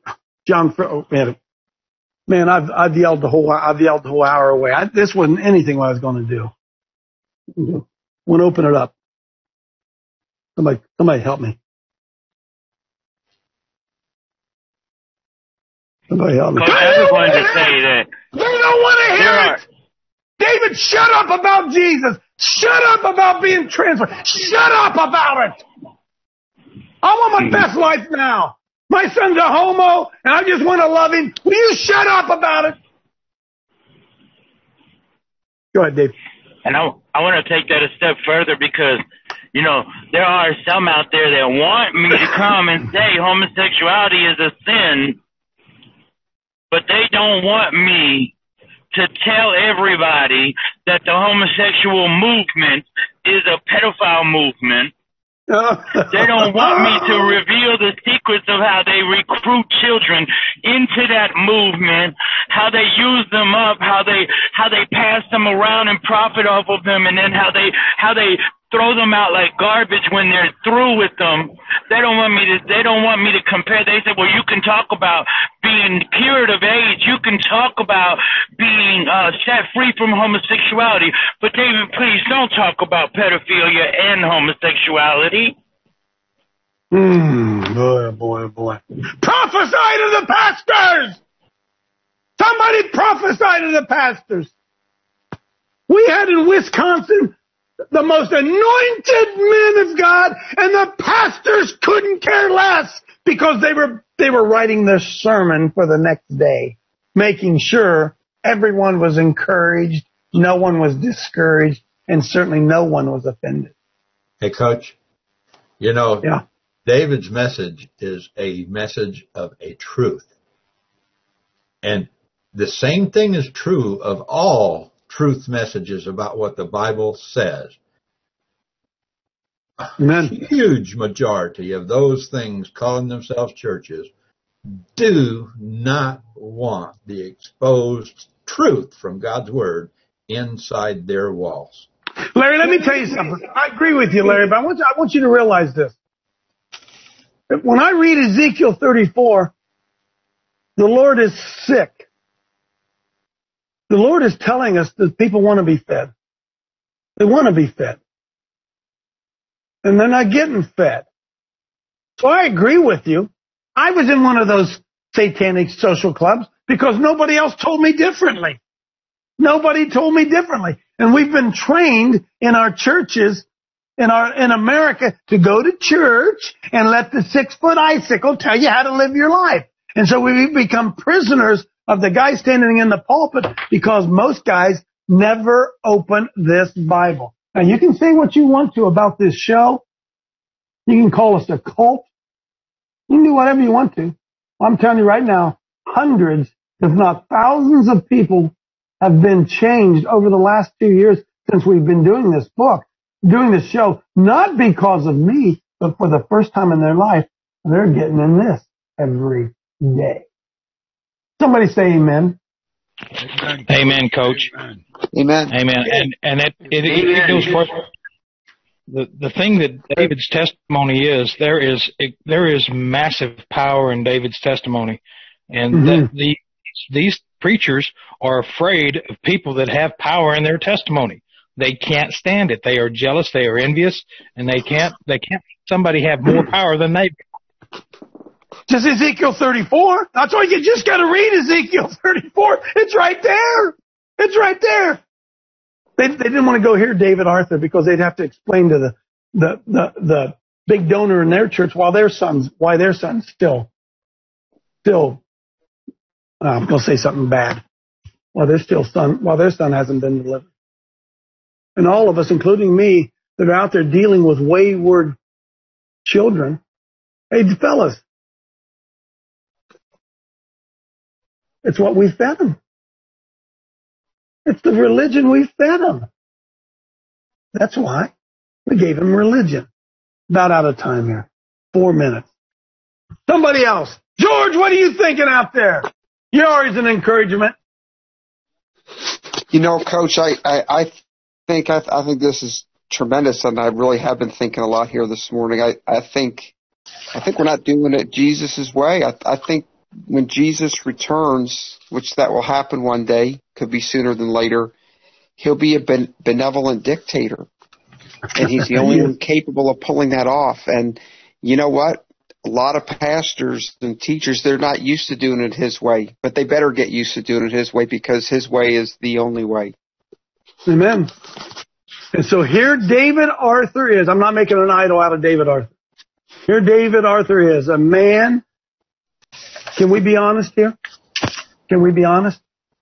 Man, I've yelled the whole hour away. This wasn't anything what I was going to do. I'm going to open it up. Somebody help me. Somebody help me. I just wanted to say that. They don't want to hear it. David, shut up about Jesus. Shut up about being transferred. Shut up about it. I want my best life now. My son's a homo, and I just want to love him. Will you shut up about it? Go ahead, Dave. And I want to take that a step further because, you know, there are some out there that want me to come and say homosexuality is a sin, but they don't want me to tell everybody that the homosexual movement is a pedophile movement. They don't want me to reveal the secrets of how they recruit children into that movement, how they use them up, how they pass them around and profit off of them, and then how they throw them out like garbage when they're through with them. They don't want me to compare. They say, well, you can talk about being cured of AIDS, you can talk about being set free from homosexuality, but David, please don't talk about pedophilia and homosexuality. Boy. Prophesy to the pastors! Somebody prophesy to the pastors. We had in Wisconsin the most anointed men of God, and the pastors couldn't care less because they were writing their sermon for the next day, making sure everyone was encouraged, no one was discouraged, and certainly no one was offended. Hey, Coach, you know, David's message is a message of a truth. And the same thing is true of all truth messages about what the Bible says. Amen. A huge majority of those things calling themselves churches do not want the exposed truth from God's Word inside their walls. Larry, let me tell you something. I agree with you, Larry, but I want you to realize this. When I read Ezekiel 34, the Lord is sick. The Lord is telling us that people want to be fed. They want to be fed. And they're not getting fed. So I agree with you. I was in one of those satanic social clubs because nobody else told me differently. Nobody told me differently. And we've been trained in our churches in America to go to church and let the 6-foot icicle tell you how to live your life. And so we become prisoners of the guy standing in the pulpit because most guys never open this Bible. Now, you can say what you want to about this show. You can call us a cult. You can do whatever you want to. I'm telling you right now, hundreds, if not thousands of people have been changed over the last 2 years since we've been doing this book, doing this show, not because of me, but for the first time in their life, they're getting in this every day. Somebody say amen. Amen, Coach. Amen. Amen. And it goes for the thing that David's testimony is. There is massive power in David's testimony, and these preachers are afraid of people that have power in their testimony. They can't stand it. They are jealous. They are envious, and they can't somebody have more power than they. Just Ezekiel 34. That's why you just got to read Ezekiel 34. It's right there. It's right there. They didn't want to go hear David Arthur because they'd have to explain to the big donor in their church why their son's still I'm going to say something bad. While their son hasn't been delivered. And all of us, including me, that are out there dealing with wayward children. Hey, fellas, it's what we fed them. It's the religion we fed them. That's why we gave them religion. About out of time here. 4 minutes. Somebody else. George, what are you thinking out there? You're always an encouragement. You know, Coach, I think this is tremendous, and I really have been thinking a lot here this morning. I think we're not doing it Jesus' way. I think when Jesus returns, which that will happen one day, could be sooner than later, he'll be a benevolent dictator, and he's the only one capable of pulling that off. And you know what? A lot of pastors and teachers, they're not used to doing it his way, but they better get used to doing it his way because his way is the only way. Amen. And so here David Arthur is. I'm not making an idol out of David Arthur. Here David Arthur is, a man. Can we be honest here? Can we be honest?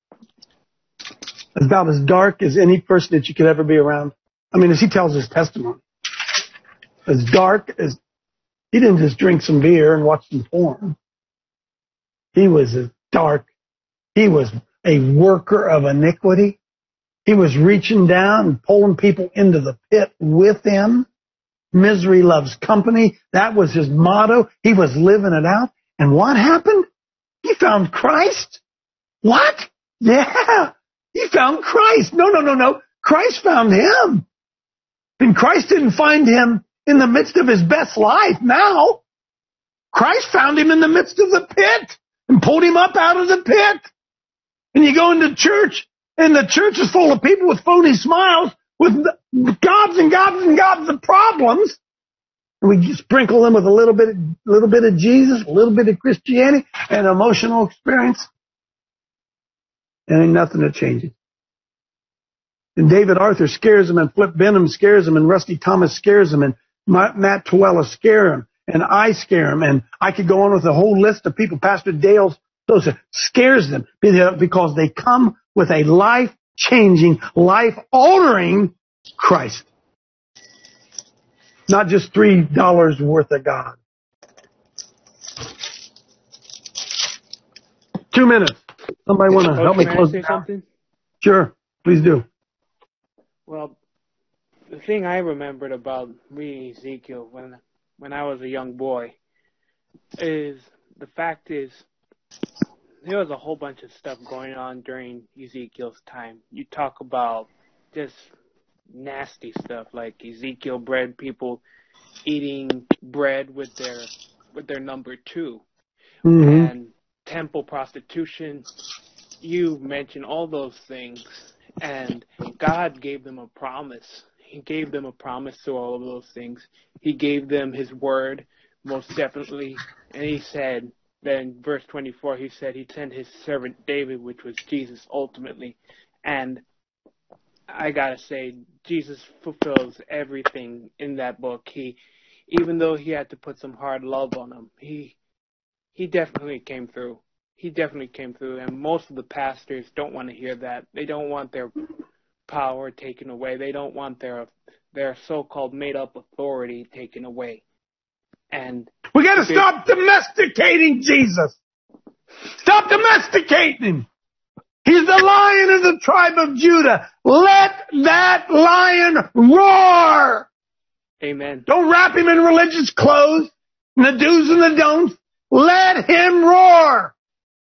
About as dark as any person that you could ever be around. I mean, as he tells his testimony. As dark as... He didn't just drink some beer and watch some porn. He was as dark. He was a worker of iniquity. He was reaching down and pulling people into the pit with him. Misery loves company. That was his motto. He was living it out. And what happened? He found Christ. What? Yeah. He found Christ. No. Christ found him. And Christ didn't find him in the midst of his best life now. Christ found him in the midst of the pit and pulled him up out of the pit. And you go into church, and the church is full of people with phony smiles, with gobs and gobs and gobs of problems. And we sprinkle them with a little bit of Jesus, a little bit of Christianity, and emotional experience. And ain't nothing that changes. And David Arthur scares him, and Flip Benham scares him, and Rusty Thomas scares him, and Matt Tuella scare him, and I scare him, and I could go on with a whole list of people. Pastor Dale scares them because they come with a life-changing, life-altering Christ. Not just $3 worth of God. 2 minutes. Somebody want to help me close it out? Sure, please do. Well, the thing I remembered about reading Ezekiel when I was a young boy is the fact is there was a whole bunch of stuff going on during Ezekiel's time. You talk about just nasty stuff like Ezekiel bread, people eating bread with their number 2, and temple prostitution. You mentioned all those things, and God gave them a promise. He gave them a promise to all of those things. He gave them his word, most definitely. And he said, then verse 24, he said he'd send his servant David, which was Jesus ultimately. And I gotta say, Jesus fulfills everything in that book. Even though he had to put some hard love on him, he definitely came through. He definitely came through. And most of the pastors don't want to hear that. They don't want their power taken away. They don't want their so-called made-up authority taken away. And we got to stop domesticating Jesus. Stop domesticating him. He's the Lion of the tribe of Judah. Let that lion roar. Amen. Don't wrap him in religious clothes and the do's and the don'ts. Let him roar.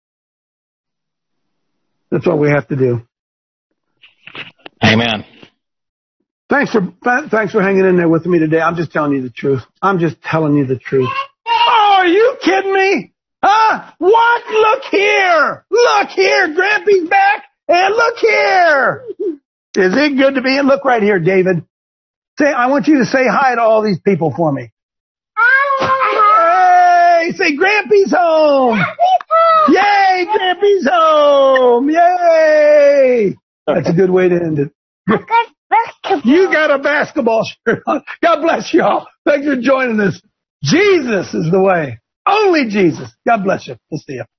That's what we have to do. Amen. Thanks for hanging in there with me today. I'm just telling you the truth. I'm just telling you the truth. Oh, are you kidding me? Huh? What? Look here. Look here. Grampy's back. And look here. Is it good to be in? Look right here, David. I want you to say hi to all these people for me. Hey, Yay! Say Grampy's home! Yay! Grampy's home! Yay! That's a good way to end it. You got a basketball shirt on. God bless y'all. Thanks for joining us. Jesus is the way. Only Jesus. God bless you. We'll see you.